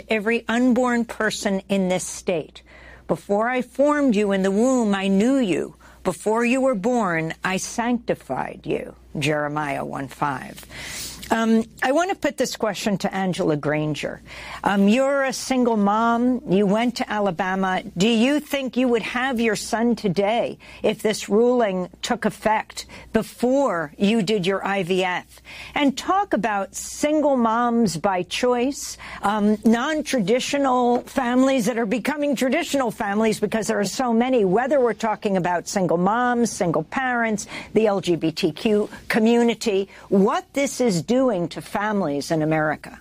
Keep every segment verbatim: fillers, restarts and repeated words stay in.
Every unborn person in this state. Before I formed you in the womb, I knew you. Before you were born, I sanctified you. Jeremiah one five. Um, I want to put this question to Angela Granger. Um, you're a single mom. You went to Alabama. Do you think you would have your son today if this ruling took effect before you did your I V F? And talk about single moms by choice, um, non-traditional families that are becoming traditional families because there are so many, whether we're talking about single moms, single parents, the L G B T Q community, what this is doing to families in America.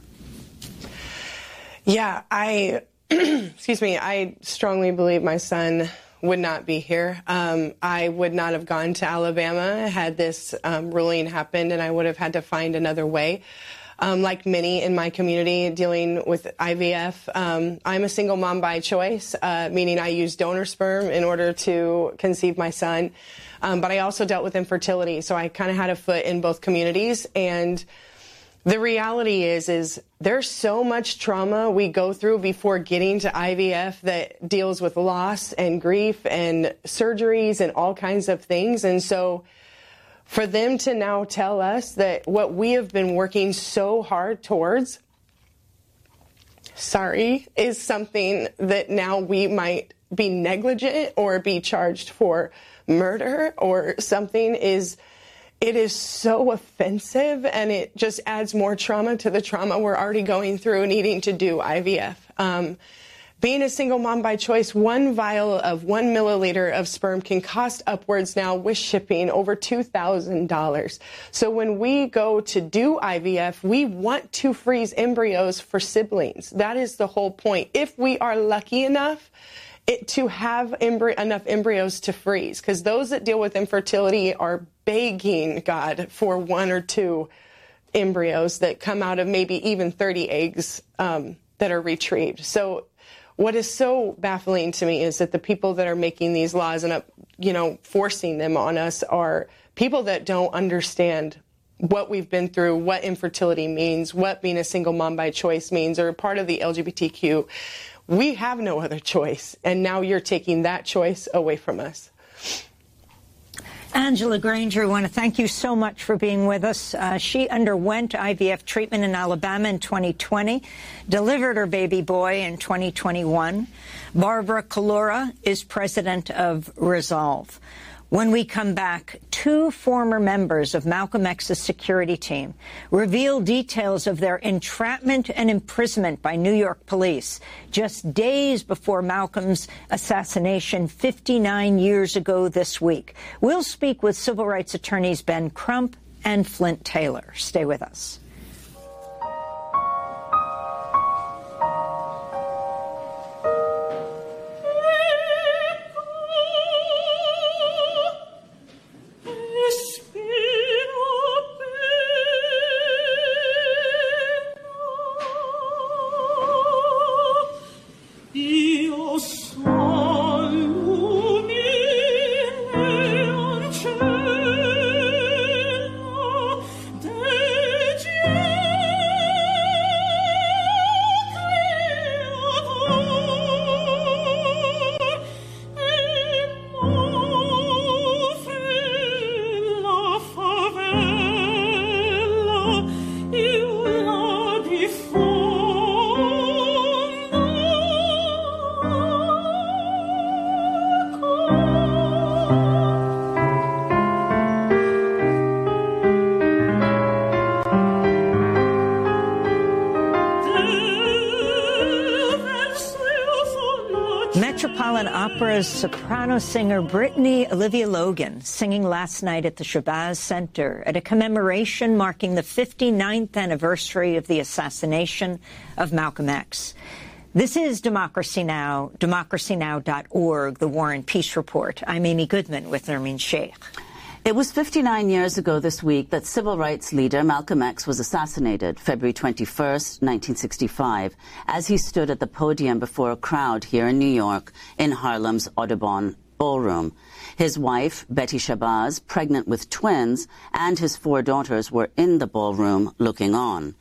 Yeah, I, excuse me, I strongly believe my son would not be here. Um, I would not have gone to Alabama had this um, ruling happened, and I would have had to find another way. Um, like many in my community dealing with I V F, um, I'm a single mom by choice, uh, meaning I use donor sperm in order to conceive my son. Um, but I also dealt with infertility, so I kind of had a foot in both communities. And the reality is, is there's so much trauma we go through before getting to I V F that deals with loss and grief and surgeries and all kinds of things. And so for them to now tell us that what we have been working so hard towards, sorry, is something that now we might be negligent or be charged for murder or something is, it is so offensive, and it just adds more trauma to the trauma we're already going through needing to do I V F. Um, being a single mom by choice, one vial of one milliliter of sperm can cost upwards now with shipping over two thousand dollars. So when we go to do I V F, we want to freeze embryos for siblings. That is the whole point. If we are lucky enough It, to have embry- enough embryos to freeze, because those that deal with infertility are begging God for one or two embryos that come out of maybe even thirty eggs um, that are retrieved. So what is so baffling to me is that the people that are making these laws and, uh, you know, forcing them on us are people that don't understand what we've been through, what infertility means, what being a single mom by choice means, or part of the L G B T Q. We have no other choice, and now you're taking that choice away from us. Angela Granger, I want to thank you so much for being with us. Uh, she underwent I V F treatment in Alabama in twenty twenty, delivered her baby boy in twenty twenty-one. Barbara Kalora is president of Resolve. When we come back, two former members of Malcolm X's security team reveal details of their entrapment and imprisonment by New York police just days before Malcolm's assassination fifty-nine years ago this week. We'll speak with civil rights attorneys Ben Crump and Flint Taylor. Stay with us. Metropolitan Opera's soprano singer Brittany Olivia Logan singing last night at the Shabazz Center at a commemoration marking the fifty-ninth anniversary of the assassination of Malcolm X. This is Democracy Now!, democracy now dot org, the War and Peace Report. I'm Amy Goodman with Nermeen Sheikh. It was fifty-nine years ago this week that civil rights leader Malcolm X was assassinated, February twenty-first, nineteen sixty-five, as he stood at the podium before a crowd here in New York in Harlem's Audubon Ballroom. His wife, Betty Shabazz, pregnant with twins, and his four daughters were in the ballroom looking on.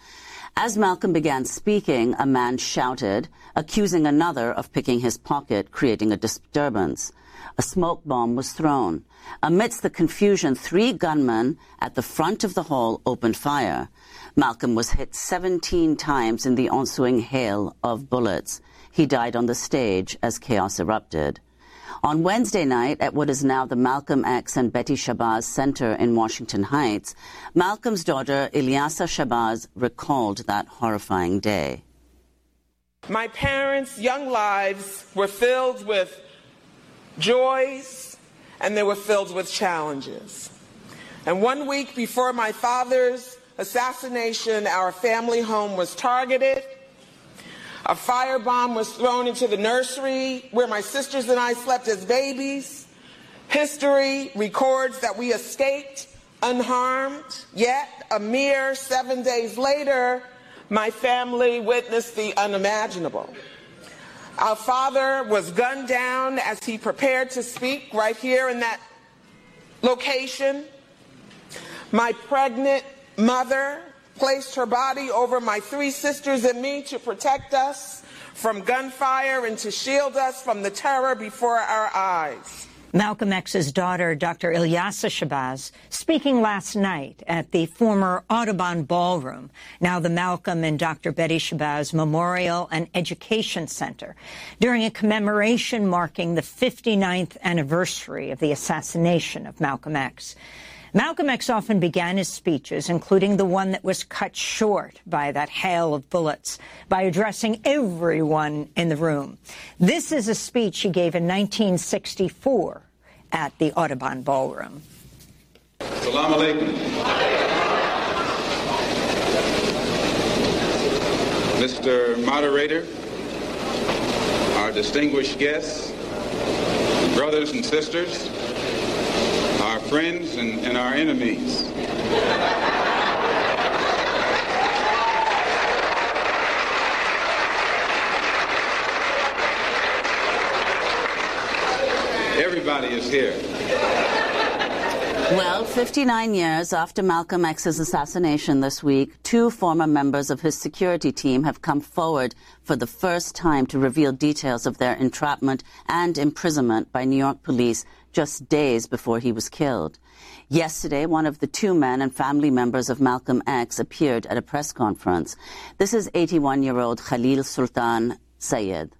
As Malcolm began speaking, a man shouted, accusing another of picking his pocket, creating a disturbance. A smoke bomb was thrown. Amidst the confusion, three gunmen at the front of the hall opened fire. Malcolm was hit seventeen times in the ensuing hail of bullets. He died on the stage as chaos erupted. On Wednesday night, at what is now the Malcolm X and Betty Shabazz Center in Washington Heights, Malcolm's daughter, Ilyasah Shabazz, recalled that horrifying day. My parents' young lives were filled with joys, and they were filled with challenges. And one week before my father's assassination, our family home was targeted. A firebomb was thrown into the nursery where my sisters and I slept as babies. History records that we escaped unharmed, yet a mere seven days later, my family witnessed the unimaginable. Our father was gunned down as he prepared to speak right here in that location. My pregnant mother placed her body over my three sisters and me to protect us from gunfire and to shield us from the terror before our eyes. Malcolm X's daughter, Doctor Ilyasah Shabazz, speaking last night at the former Audubon Ballroom, now the Malcolm and Doctor Betty Shabazz Memorial and Education Center, during a commemoration marking the fifty-ninth anniversary of the assassination of Malcolm X. Malcolm X often began his speeches, including the one that was cut short by that hail of bullets, by addressing everyone in the room. This is a speech he gave in nineteen sixty-four at the Audubon Ballroom. Assalamu alaikum. Mister Moderator, our distinguished guests, brothers and sisters, our friends and, and our enemies. Everybody is here. Well, fifty-nine years after Malcolm X's assassination this week, two former members of his security team have come forward for the first time to reveal details of their entrapment and imprisonment by New York police just days before he was killed. Yesterday, one of the two men and family members of Malcolm X appeared at a press conference. This is eighty-one-year-old Khalil Sultan Sayed.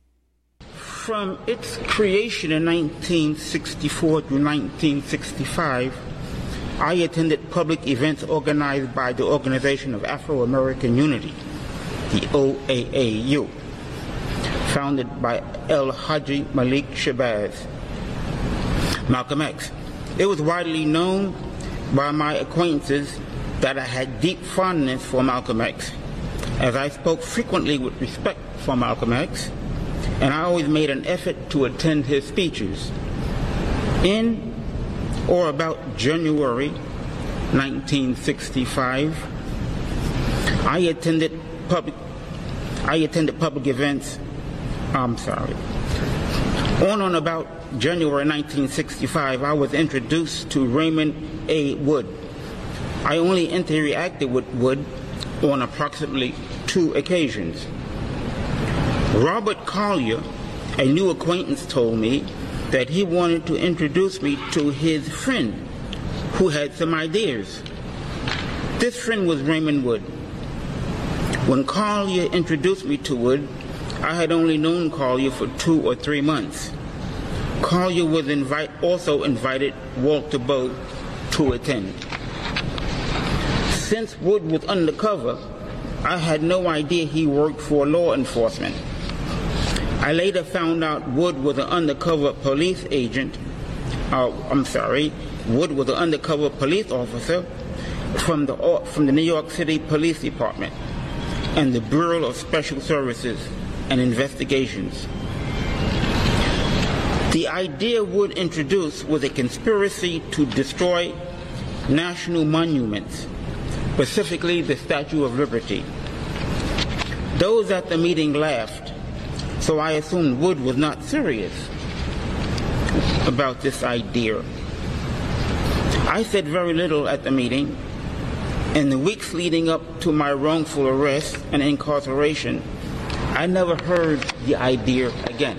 From its creation in nineteen sixty-four to nineteen sixty-five, I attended public events organized by the Organization of Afro-American Unity, the O A A U, founded by El Haji Malik Shabazz, Malcolm X. It was widely known by my acquaintances that I had deep fondness for Malcolm X, as I spoke frequently with respect for Malcolm X, and I always made an effort to attend his speeches. In or about January nineteen sixty-five, I attended public I attended public events. I'm sorry. On and about January nineteen sixty-five, I was introduced to Raymond A. Wood. I only interacted with Wood on approximately two occasions. Robert Collier, a new acquaintance, told me that he wanted to introduce me to his friend who had some ideas. This friend was Raymond Wood. When Collier introduced me to Wood, I had only known Collier for two or three months. Collier was invite, also invited Walter Bowe to attend. Since Wood was undercover, I had no idea he worked for law enforcement. I later found out Wood was an undercover police agent, uh, I'm sorry, Wood was an undercover police officer from the, from the New York City Police Department and the Bureau of Special Services and Investigations. The idea Wood introduced was a conspiracy to destroy national monuments, specifically the Statue of Liberty. Those at the meeting laughed, so I assumed Wood was not serious about this idea. I said very little at the meeting, In the weeks leading up to my wrongful arrest and incarceration, I never heard the idea again.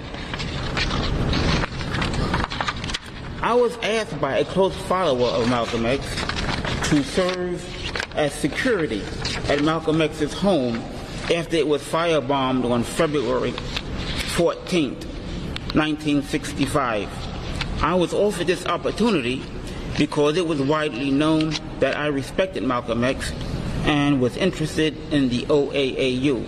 I was asked by a close follower of Malcolm X to serve as security at Malcolm X's home after it was firebombed on February fourteenth, nineteen sixty-five. I was offered this opportunity because it was widely known that I respected Malcolm X and was interested in the O A A U.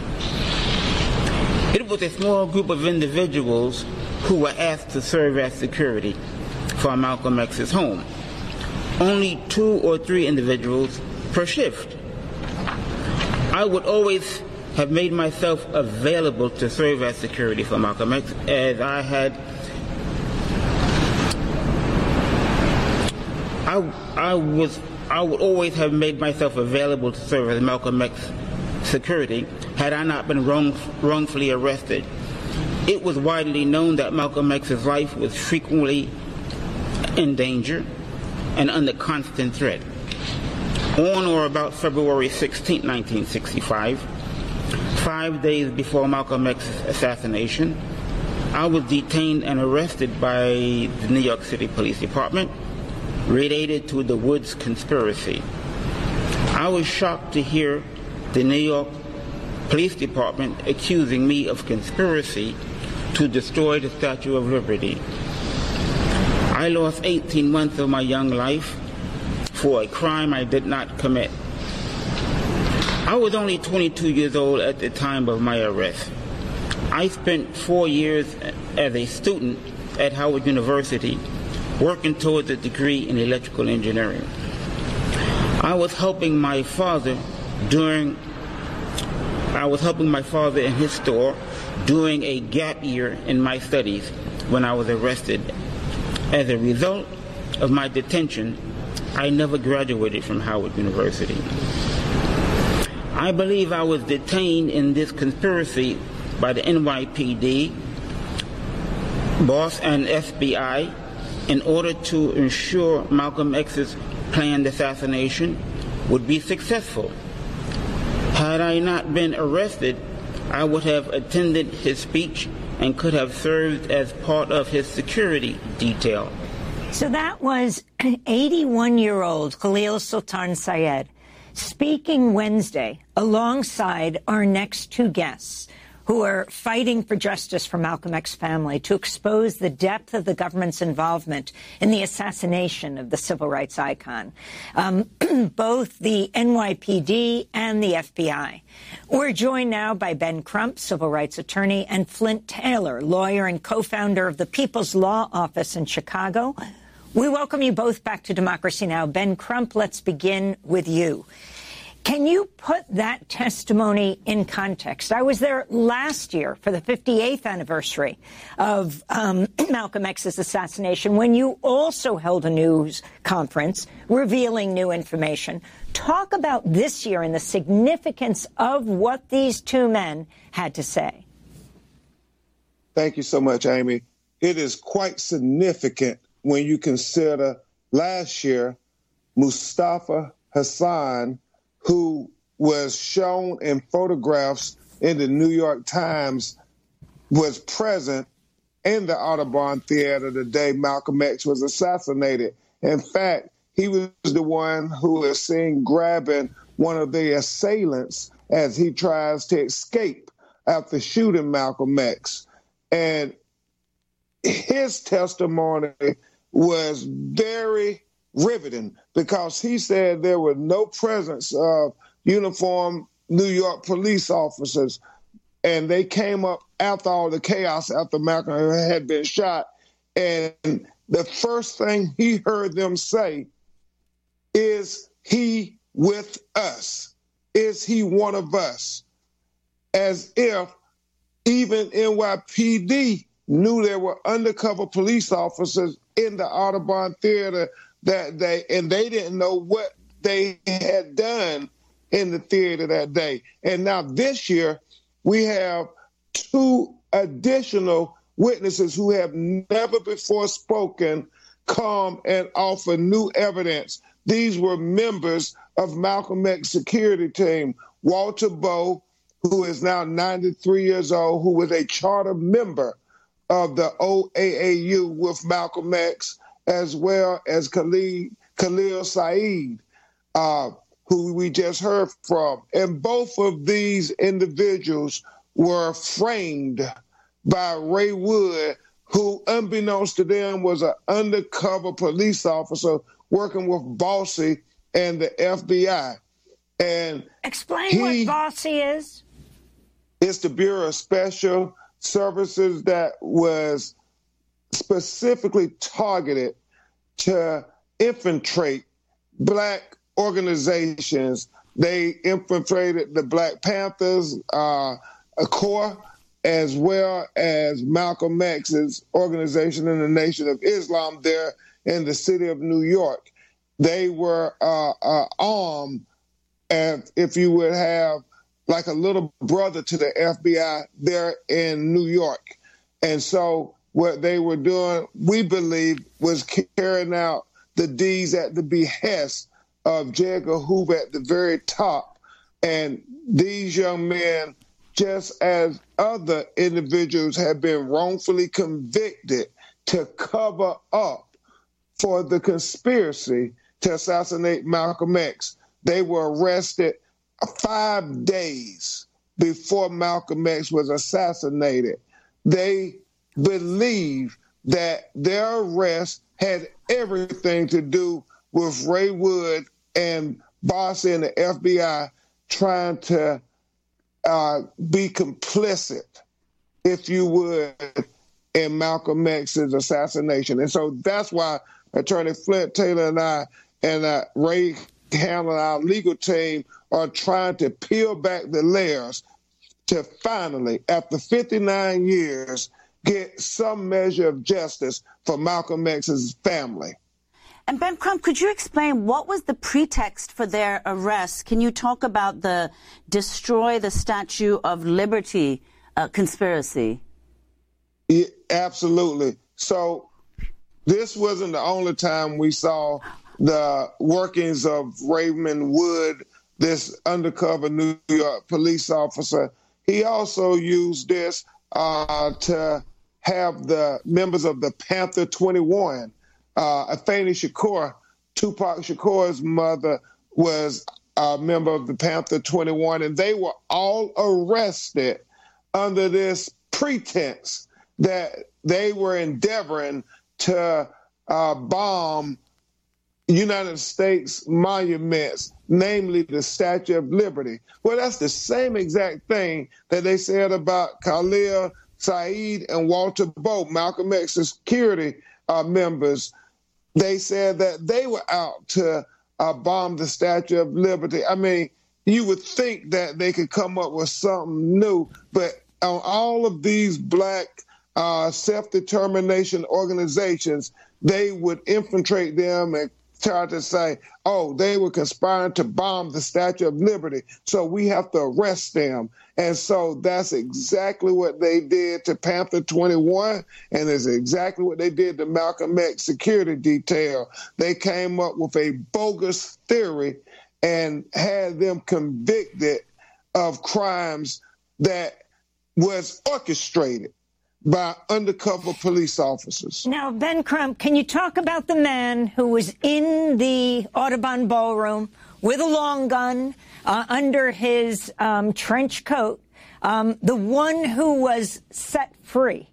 It was a small group of individuals who were asked to serve as security for Malcolm X's home. Only two or three individuals per shift. I would always have made myself available to serve as security for Malcolm X, as I had I, I was I would always have made myself available to serve as Malcolm X security had I not been wrong, wrongfully arrested. It was widely known that Malcolm X's life was frequently in danger and under constant threat. On or about February sixteenth, nineteen sixty-five, five days before Malcolm X's assassination, I was detained and arrested by the New York City Police Department related to the Woods conspiracy. I was shocked to hear the New York Police Department accusing me of conspiracy to destroy the Statue of Liberty. I lost eighteen months of my young life for a crime I did not commit. I was only twenty-two years old at the time of my arrest. I spent four years as a student at Howard University working towards a degree in electrical engineering. I was helping my father during I was helping my father in his store during a gap year in my studies when I was arrested. As a result of my detention, I never graduated from Howard University. I believe I was detained in this conspiracy by the N Y P D, boss, and F B I in order to ensure Malcolm X's planned assassination would be successful. Had I not been arrested, I would have attended his speech and could have served as part of his security detail. So that was eighty-one-year-old Khalil Sultan Syed speaking Wednesday alongside our next two guests who are fighting for justice for Malcolm X's family to expose the depth of the government's involvement in the assassination of the civil rights icon, um, both the N Y P D and the F B I. We're joined now by Ben Crump, civil rights attorney, and Flint Taylor, lawyer and co-founder of the People's Law Office in Chicago. We welcome you both back to Democracy Now! Ben Crump, let's begin with you. Can you put that testimony in context? I was there last year for the fifty-eighth anniversary of um, Malcolm X's assassination, when you also held a news conference revealing new information. Talk about this year and the significance of what these two men had to say. Thank you so much, Amy. It is quite significant when you consider last year, Mustafa Hassan, who was shown in photographs in the New York Times, was present in the Audubon Theater the day Malcolm X was assassinated. In fact, he was the one who is seen grabbing one of the assailants as he tries to escape after shooting Malcolm X. And his testimony was very riveting because he said there were no presence of uniformed New York police officers, and they came up after all the chaos after Malcolm had been shot. And the first thing he heard them say is, "He with us? Is he one of us?" As if even N Y P D knew there were undercover police officers in the Audubon Theater that day, and they didn't know what they had done in the theater that day. And now this year, we have two additional witnesses who have never before spoken come and offer new evidence. These were members of Malcolm X security team. Walter Bowe, who is now ninety-three years old, who was a charter member of the O A A U with Malcolm X, as well as Khalil, Khalil Saeed, uh, who we just heard from. And both of these individuals were framed by Ray Wood, who, unbeknownst to them, was an undercover police officer working with Bossy and the F B I. And explain he, what Bossy is. It's the Bureau of Special Services that was specifically targeted to infiltrate black organizations. They infiltrated the Black Panthers uh, Corps, as well as Malcolm X's organization in the Nation of Islam there in the city of New York. They were uh, uh, armed, and if you would have like a little brother to the F B I there in New York. And so what they were doing, we believe, was carrying out the deeds at the behest of J. Edgar Hoover at the very top. And these young men, just as other individuals have been wrongfully convicted to cover up for the conspiracy to assassinate Malcolm X, they were arrested five days before Malcolm X was assassinated. They believe that their arrest had everything to do with Ray Wood and Bossy and the F B I trying to uh, be complicit, if you would, in Malcolm X's assassination. And so that's why Attorney Flint Taylor and I and uh, Ray Hamlin, our legal team, are trying to peel back the layers to finally, after fifty-nine years, get some measure of justice for Malcolm X's family. And Ben Crump, could you explain what was the pretext for their arrest? Can you talk about the Destroy the Statue of Liberty uh, conspiracy? Yeah, absolutely. So this wasn't the only time we saw the workings of Raymond Wood, this undercover New York police officer. He also used this uh, to have the members of the Panther twenty-one, uh, Afeni Shakur, Tupac Shakur's mother, was a member of the Panther twenty-one, and they were all arrested under this pretense that they were endeavoring to uh, bomb United States monuments, namely the Statue of Liberty. Well, that's the same exact thing that they said about Khalil Saeed and Walter Bowe, Malcolm X's security uh, members. They said that they were out to uh, bomb the Statue of Liberty. I mean, you would think that they could come up with something new, but on all of these black uh, self-determination organizations, they would infiltrate them and try to say, oh, they were conspiring to bomb the Statue of Liberty, so we have to arrest them. And so that's exactly what they did to Panther twenty-one, and it's exactly what they did to Malcolm X security detail. They came up with a bogus theory and had them convicted of crimes that was orchestrated by undercover police officers. Now, Ben Crump, can you talk about the man who was in the Audubon Ballroom with a long gun uh, under his um, trench coat, um, the one who was set free?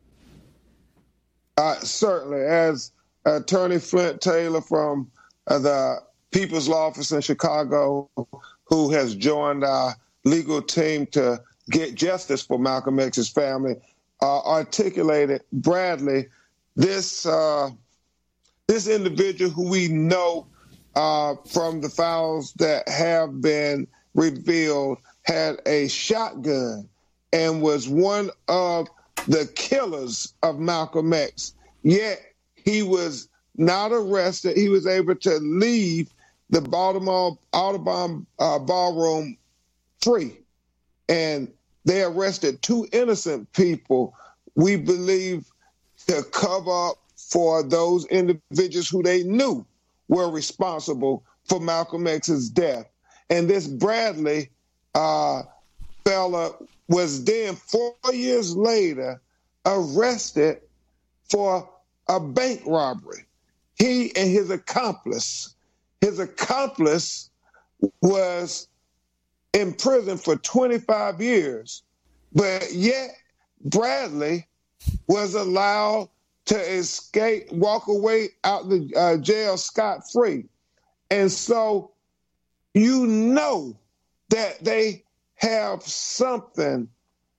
Uh, certainly. As Attorney Flint Taylor from uh, the People's Law Office in Chicago, who has joined our legal team to get justice for Malcolm X's family, Uh, articulated, Bradley, this uh, this individual who we know uh, from the files that have been revealed had a shotgun and was one of the killers of Malcolm X. Yet he was not arrested. He was able to leave the Baltimore Audubon uh, Ballroom free. And they arrested two innocent people, we believe, to cover up for those individuals who they knew were responsible for Malcolm X's death. And this Bradley uh, fella was then, four years later, arrested for a bank robbery. He and his accomplice, his accomplice was in prison for twenty-five years, but yet Bradley was allowed to escape, walk away out the uh, jail scot-free. And so you know that they have something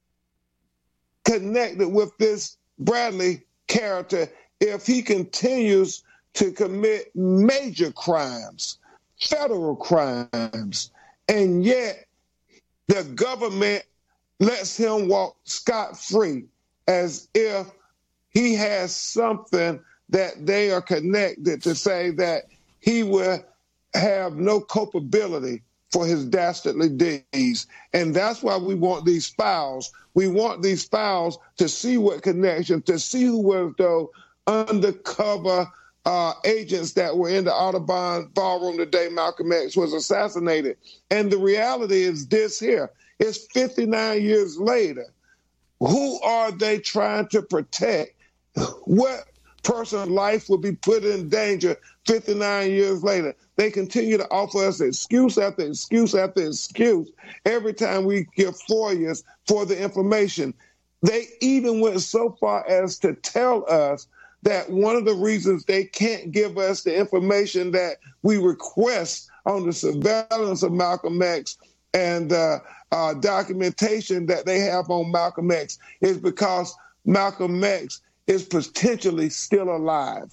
connected with this Bradley character if he continues to commit major crimes, federal crimes, and yet the government lets him walk scot-free as if he has something that they are connected to say that he will have no culpability for his dastardly deeds. And that's why we want these files. We want these files to see what connections, to see who were those undercover uh, agents that were in the Audubon ballroom the day Malcolm X was assassinated. And the reality is this here. It's fifty-nine years later. Who are they trying to protect? What person's life will be put in danger fifty-nine years later? They continue to offer us excuse after excuse after excuse every time we give FOIAs for the information. They even went so far as to tell us that one of the reasons they can't give us the information that we request on the surveillance of Malcolm X and uh, uh, documentation that they have on Malcolm X is because Malcolm X is potentially still alive.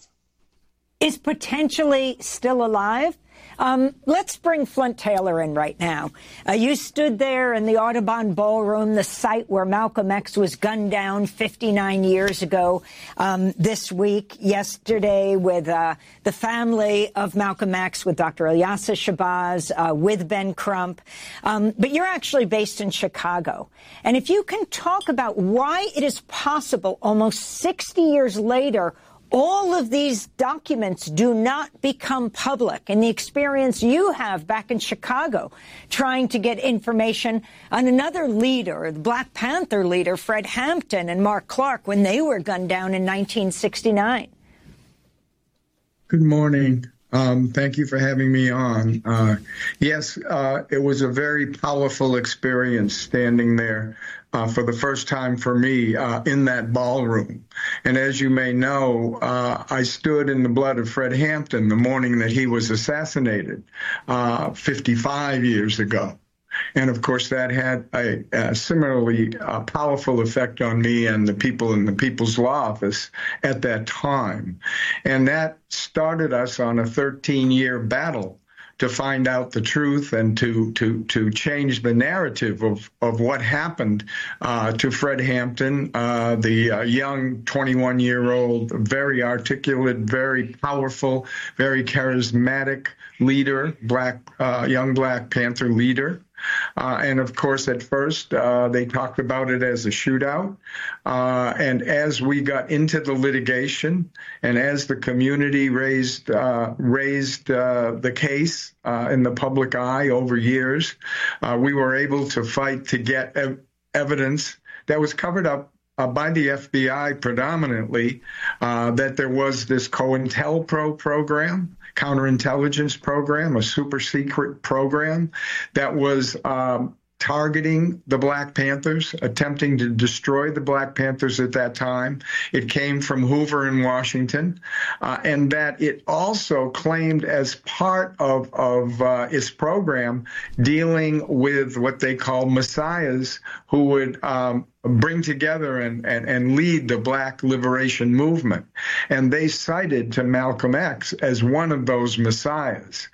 Is potentially still alive? Um, let's bring Flint Taylor in right now. Uh, you stood there in the Audubon Ballroom, the site where Malcolm X was gunned down fifty-nine years ago, um, this week, yesterday, with uh, the family of Malcolm X, with Doctor Ilyasah Shabazz, uh, with Ben Crump. Um, but you're actually based in Chicago. And if you can talk about why it is possible almost sixty years later, all of these documents do not become public, and the experience you have back in Chicago trying to get information on another leader, the Black Panther leader, Fred Hampton and Mark Clark, when they were gunned down in nineteen sixty-nine. Good morning. Um, thank you for having me on. Uh, yes, uh, it was a very powerful experience standing there Uh, for the first time for me uh, in that ballroom. And as you may know, uh, I stood in the blood of Fred Hampton the morning that he was assassinated uh, fifty-five years ago. And of course, that had a, a similarly uh, powerful effect on me and the people in the People's Law Office at that time. And that started us on a thirteen-year battle to find out the truth and to to to change the narrative of of what happened uh, to Fred Hampton, uh, the uh, young twenty-one-year-old, very articulate, very powerful, very charismatic leader, black uh, young Black Panther leader. Uh, and of course, at first, uh, they talked about it as a shootout. Uh, and as we got into the litigation and as the community raised uh, raised uh, the case uh, in the public eye over years, uh, we were able to fight to get ev- evidence that was covered up Uh, by the F B I predominantly, uh, that there was this COINTELPRO program, counterintelligence program, a super secret program that was um, targeting the Black Panthers, attempting to destroy the Black Panthers at that time. It came from Hoover in Washington, uh, and that it also claimed as part of, of uh, its program dealing with what they call messiahs who would um, bring together and, and, and lead the Black liberation movement. And they cited to Malcolm X as one of those messiahs.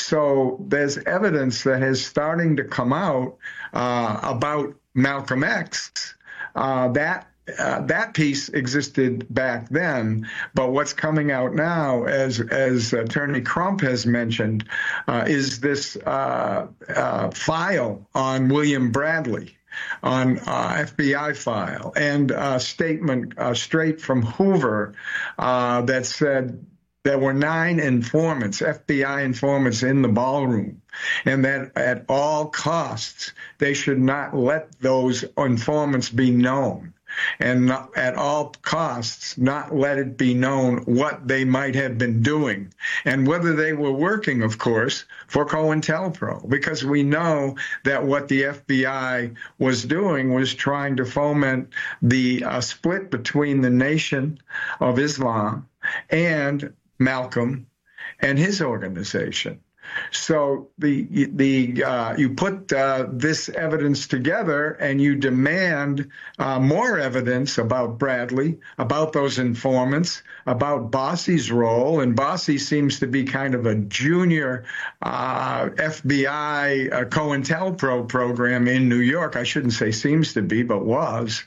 So there's evidence that is starting to come out uh, about Malcolm X. Uh, that Uh, that piece existed back then, but what's coming out now, as as Attorney Crump has mentioned, uh, is this uh, uh, file on William Bradley, on uh, F B I file, and a statement uh, straight from Hoover uh, that said there were nine informants, F B I informants in the ballroom, and that at all costs, they should not let those informants be known, and not, at all costs, not let it be known what they might have been doing, and whether they were working, of course, for COINTELPRO, because we know that what the F B I was doing was trying to foment the uh, split between the Nation of Islam and Malcolm and his organization. So the the uh, you put uh, this evidence together and you demand uh, more evidence about Bradley, about those informants, about Bossie's role. And Bossie seems to be kind of a junior uh, F B I uh, COINTELPRO program in New York. I shouldn't say seems to be, but was.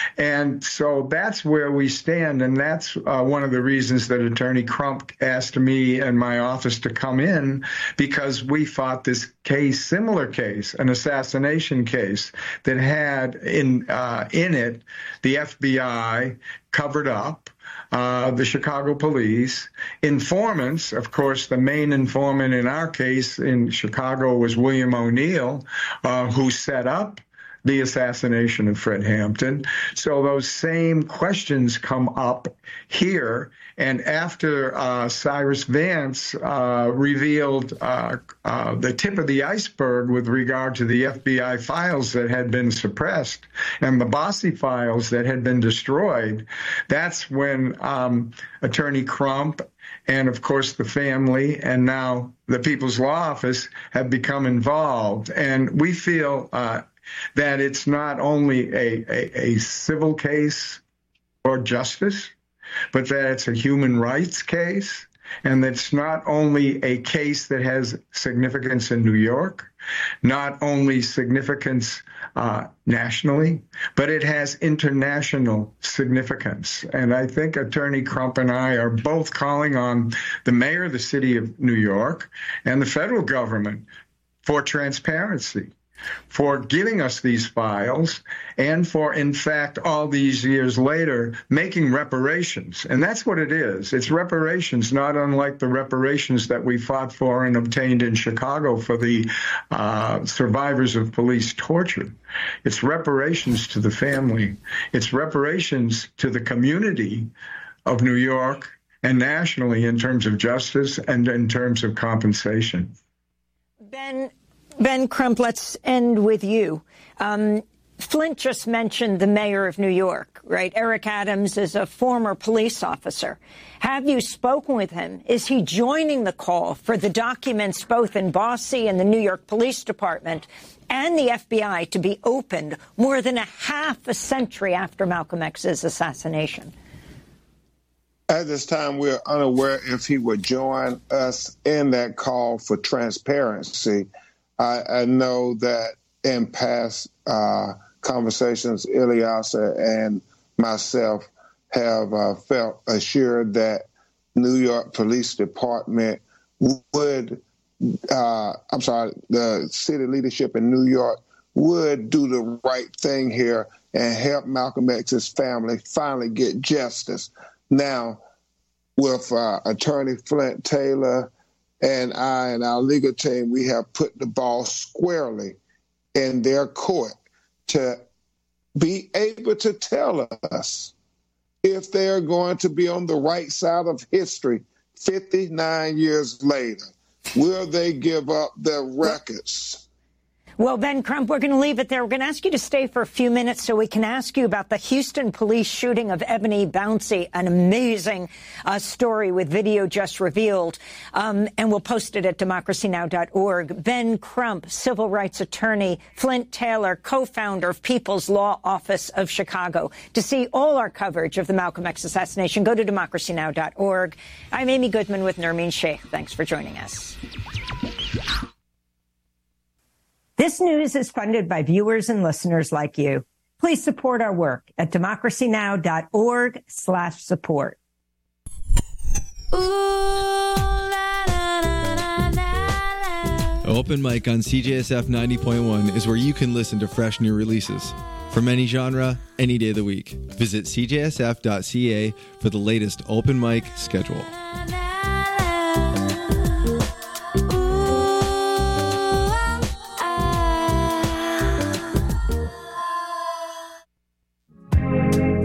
And so that's where we stand. And that's uh, one of the reasons that Attorney Crump asked me and my office to come in, because we fought this case, similar case, an assassination case that had in uh, in it the F B I covered up, uh, the Chicago police, informants. Of course, the main informant in our case in Chicago was William O'Neill, uh, who set up the assassination of Fred Hampton. So those same questions come up here. And after uh, Cyrus Vance uh, revealed uh, uh, the tip of the iceberg with regard to the F B I files that had been suppressed and the Bossie files that had been destroyed, that's when um, Attorney Crump and, of course, the family and now the People's Law Office have become involved. And we feel uh, that it's not only a, a, a civil case for justice, but that it's a human rights case, and that it's not only a case that has significance in New York, not only significance uh, nationally, but it has international significance. And I think Attorney Crump and I are both calling on the mayor of the city of New York and the federal government for transparency, for giving us these files, and for, in fact, all these years later, making reparations. And that's what it is. It's reparations, not unlike the reparations that we fought for and obtained in Chicago for the uh, survivors of police torture. It's reparations to the family. It's reparations to the community of New York and nationally in terms of justice and in terms of compensation. Ben Ben Crump, let's end with you. Um, Flint just mentioned the mayor of New York, right? Eric Adams is a former police officer. Have you spoken with him? Is he joining the call for the documents both in Bossie and the New York Police Department and the F B I to be opened more than a half a century after Malcolm X's assassination? At this time, we're unaware if he would join us in that call for transparency. I, I know that in past uh, conversations, Ilyasah and myself have uh, felt assured that New York Police Department would, uh, I'm sorry, the city leadership in New York would do the right thing here and help Malcolm X's family finally get justice. Now, with uh, Attorney Flint Taylor and I and our legal team, we have put the ball squarely in their court to be able to tell us if they are going to be on the right side of history fifty-nine years later. Will they give up their records? Well, Ben Crump, we're going to leave it there. We're going to ask you to stay for a few minutes so we can ask you about the Houston police shooting of Ebony Bouncy, an amazing uh, story with video just revealed. Um, and we'll post it at democracy now dot org. Ben Crump, civil rights attorney, Flint Taylor, co-founder of People's Law Office of Chicago. To see all our coverage of the Malcolm X assassination, go to democracy now dot org. I'm Amy Goodman with Nermeen Sheikh. Thanks for joining us. This news is funded by viewers and listeners like you. Please support our work at democracy now dot org slash support. Open Mic on C J S F ninety point one is where you can listen to fresh new releases from any genre, any day of the week. Visit c j s f dot c a for the latest open mic schedule.